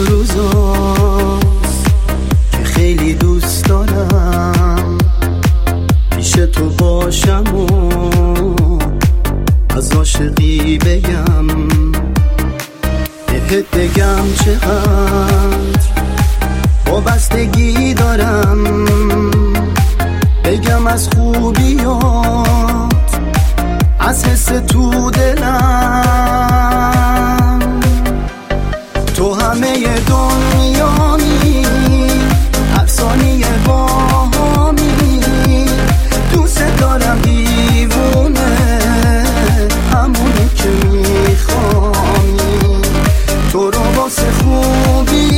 روزاست که خیلی دوست دارم پیش تو باشم و از عاشقی بگم، بهت بگم چقدر وابستگی دارم، بگم از خوبیات، از حس تو دلم. تو همه دنیایی، هر ثانیه باهامی، دوست دارم دیوونه، همونی که میخوانی. تو رو واسه خوبی